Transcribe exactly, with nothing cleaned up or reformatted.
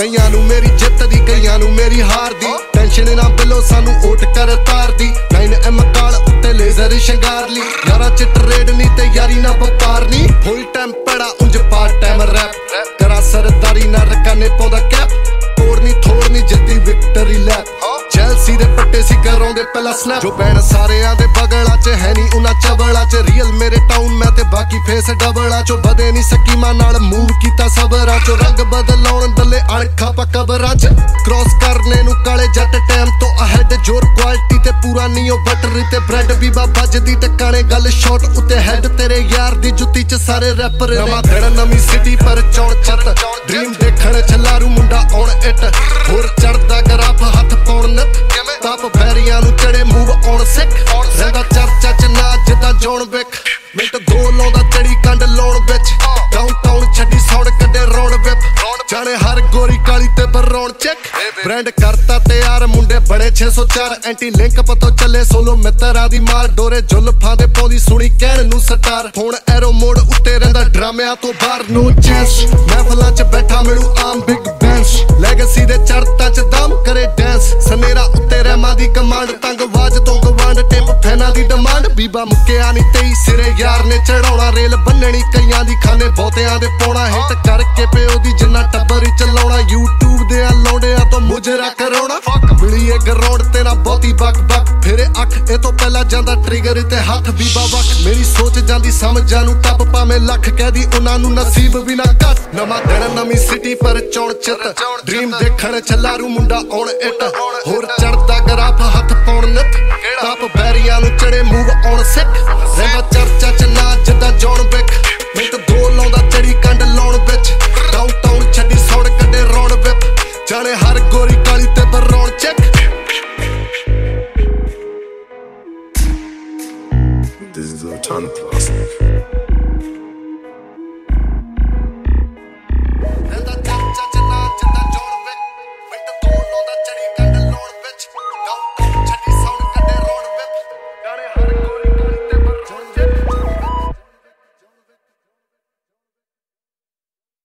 ਕਈਆਂ ਨੂੰ ਮੇਰੀ ਜਿੱਤ ਦੀ ਕਈਆਂ ਨੂੰ ਮੇਰੀ ਹਾਰ ਦੀ ਟੈਨਸ਼ਨ ਨਾ ਬਿਲੋ ਸਾਨੂੰ ਓਟ ਕਰ ਤਾਰ ਦੀ ਨਾਈਨ ਐਮ ਕਾਲ ਉੱਤੇ ਲੇਜ਼ਰ ਸ਼ਿੰਗਾਰ ਲਈ ਯਾਰਾਂ ਚ ਟਰੇਡ ਨਹੀਂ ਤੇ ਯਾਰੀ ਨਾ ਵਪਾਰ ਨਹੀਂ ਫੁੱਲ ਟਾਈਮ ਪੜਾ ਉਂਝ ਪਾਰਟ ਟਾਈਮ ਰੈਪ ਕਰਾਂ ਸਰਦਾਰੀ ਨਾ ਰਕਾਨੇ ਪਾਉਂਦਾ ਕੈਪ ਤੋੜਨੀ ਥੋੜਨੀ ਜਿੱਤੀ ਵਿਕਟਰੀ ਲੈਪ ਚੈਲਸੀ ਦੇ ਪੱਟੇ ਸੀ ਕਰਾਉਂਦੇ ਪਹਿਲਾ ਸਨੈਪ ਜੋ ਬੈਣ ਸਾਰਿਆਂ ਦੇ ਬਗਲਾਂ ਚ ਹੈ ਨਹੀਂ ਉਹਨਾਂ ਚਬਲਾਂ ਚ ਰੀਅਲ ਮੇਰੇ ਟਾਊਨ ਮੈਂ ਤੇ ਬਾਕੀ ਫੇਸ ਡਬਲਾਂ ਚੋਂ ਵਧੇ ਨਹੀਂ ਸਕੀਮਾਂ ਨਾਲ ਮੂਵ ਕੀਤਾ ਸਬਰਾਂ ਚੋਂ ਰੰਗ ਬਦਲਾਉਣ ਦੱਲੇ ਅਣਖਾਂ ਪਾ ਕਬਰਾਂ ਚ ਕ੍ਰੋਸ ਕਰਨੇ ਨੂੰ ਕਾਲੇ ਜੱਟ ਟਾਈਮ ਤੋਂ ਅਹੈਡ ਜੋਰ ਕੁਆਲਿਟੀ ਤੇ ਪੂਰਾ ਨਹੀਂ ਉਹ ਬਟਰ ਤੇ ਬ੍ਰੈਡ ਵੀ ਬਾ ਵੱਜਦੀ ਟਕਾਣੇ ਗੱਲ ਸ਼ਾਟ ਉੱਤੇ ਹੈਡ ਤੇਰੇ ਯਾਰ ਦੀ ਜੁੱਤੀ ਚ ਸਾਰੇ ਰੈਪਰ ਨਵਾਂ ਦਿਨ ਨਵੀਂ ਸਿਟੀ ਪਰ ਚੌਣ ਛੱਤ ਡ੍ਰੀਮ ਦੇਖਣ ਛਲਾਰੂ ਮੁੰਡਾ ਆਉਣ ਇਟ ਹੋਰ ਚੜਦਾ ਗਰਾਫ ਹੱਥ ਪਾਉਣ ਨੱਥ ਤਾਪ ਬੈਰੀਆਂ ਨੂੰ ਚੜੇ ਮੂਵ ਆਉਣ ਸਿੱਖ ਰਹਿੰਦਾ ਚਰਚਾ ਚ ਨਾ ਜਿੱਦਾਂ ਜੋਨ ਵਿਕ ਮਿੰਟ ਦੋ ਲਾਉਂਦਾ ਚੜੀ ਕੰਡ ਲਾਉਣ ਵਿੱਚ ਡਾਊਨ ਟਾਊਨ ਛੱਡੀ ਸੌੜ ਕੱਢੇ ਰੌਣ ਵਿਪ ਜਾਣੇ ਹਰ ਗੋਰੀ ਕਾਲੀ ਤੇ ਬਰੌਣ ਚੈੱਕ ਬ੍ਰਾਂਡ ਕਰਤਾ ਤਿਆਰ ਮੁੰਡੇ ਬੜੇ ਛੇ ਸੌ ਚਾਰ ਐਂਟੀ ਲਿੰਕ ਪਤੋਂ ਚੱਲੇ ਸੋਲੋ ਮਿੱਤਰਾਂ ਦੀ ਮਾਰ ਡੋਰੇ ਜੁਲਫਾਂ ਦੇ ਪਾਉਂਦੀ ਸੁਣੀ ਕਹਿਣ ਨੂੰ ਸਟਾਰ ਫੋਨ ਐਰੋ ਮੋੜ ਉੱਤੇ ਰਹਿੰਦਾ ਡਰਾਮਿਆਂ ਤੋਂ ਬਾਹਰ ਨੋ ਚੈਂਸ ਮਹਿਫਲਾਂ ਚ ਬੈਠਾ ਮੈਨੂੰ ਆਮ ਬਿਗ ਬੈਂਸ ਲੈਗੇਸੀ ਦੇ ਚੜਤਾਂ ਚ ਦਮ ਕਰੇ ਡੈਂਸ ਸਨੇਰਾ ਉੱਤੇ ਰਹਿਮਾਂ ਦੀ ਕਮਾਂਡ ਤੰਗ ਆਵਾਜ਼ ਤੋਂ ਗਵਾਂਡ ਟਿਪ ਫੈਨਾਂ ਦੀ ਡਿਮਾਂਡ ਬੀਬਾ ਮੁੱਕਿਆ ਨਹੀਂ ਤੇਈ ਸਿਰੇ ਯਾਰ ਨੇ ਚੜਾਉਣਾ ਰੇਲ ਬੰਨਣੀ ਕਈਆਂ ਦੀ ਖਾਨੇ ਬਹੁਤਿਆਂ ਦੇ ਪਾਉਣਾ ਹਿੱਟ ਕਰਕੇ ਪਿਓ ਦੀ ਜਿੰਨਾ ਟੱਬਰ ਹੀ ਚਲਾਉਣਾ YouTube ਦੇ ਆ ਲੌਂਡਿਆਂ ਤੋਂ ਮੁਜਰਾ ਕਰਾਉਣਾ ਮਿਲੀਏ ਗਰਾਉਂਡ ਤੇ ਨਾ ਬਹੁਤੀ ਬਕ ਬਕ ਫੇਰੇ ਅੱਖ ਇਹ ਤੋਂ ਪਹਿਲਾਂ ਜਾਂਦਾ ਟ੍ਰਿਗਰ ਤੇ ਹੱਥ ਬੀਬਾ ਵਕ ਮੇਰੀ ਸੋਚ ਜਾਂਦੀ ਸਮਝਾਂ ਨੂੰ ਟੱਪ ਭਾਵੇਂ ਲੱਖ ਕਹਿਦੀ ਉਹਨਾਂ ਨੂੰ ਨਸੀਬ ਵੀ ਨਾ ਘੱਟ ਨਵਾਂ ਦਿਨ ਨਵੀਂ ਸਿਟੀ ਪਰ ਚੌਣ ਚਿੱਤ ਡ੍ਰੀਮ ਦੇਖਣ ਛਲਾਰੂ ਮੁੰਡਾ ਆਉਣ ਇਟ ਹੋਰ ਚੜਦਾ ਗਰਾਫ ਹੱਥ ਪਾਉਣ ਨੱਥ ਤਾਪ ਬੈਰੀਆਂ ਨੂੰ ਚੜੇ ਮੂਵ ਆਉਣ ਸਿੱਖ